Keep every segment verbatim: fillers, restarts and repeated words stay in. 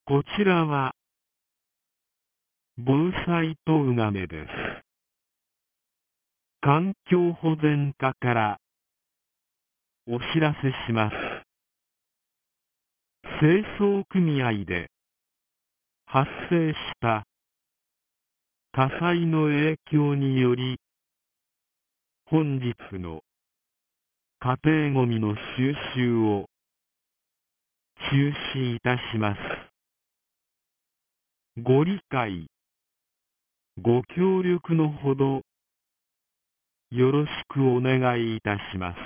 こちらは防災とうがめです。環境保全課からお知らせします。清掃組合で発生した火災の影響により、本日の家庭ごみの収集を中止いたします。ご理解、ご協力のほどよろしくお願いいたします。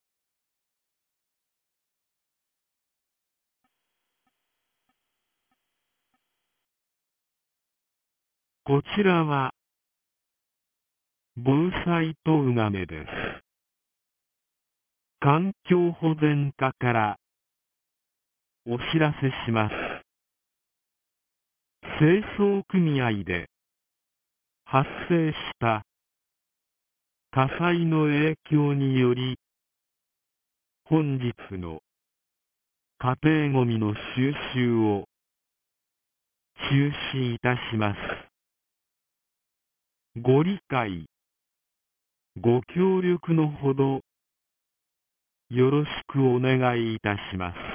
こちらは防災とうがめです。環境保全課からお知らせします。清掃組合で発生した火災の影響により、本日の家庭ごみの収集を中止いたします。ご理解、ご協力のほどよろしくお願いいたします。